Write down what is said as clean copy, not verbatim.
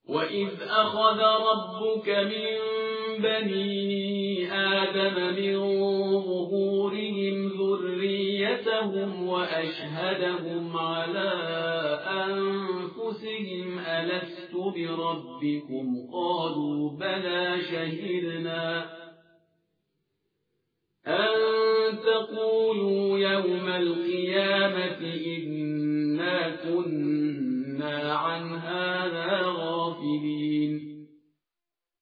وإذ أخذ ربك من بني آدم من ظهورهم ذريتهم وأشهدهم على أنفسهم ألست بربكم قالوا بلى شهدنا أن تقولوا يوم القيامة إنا كنا عن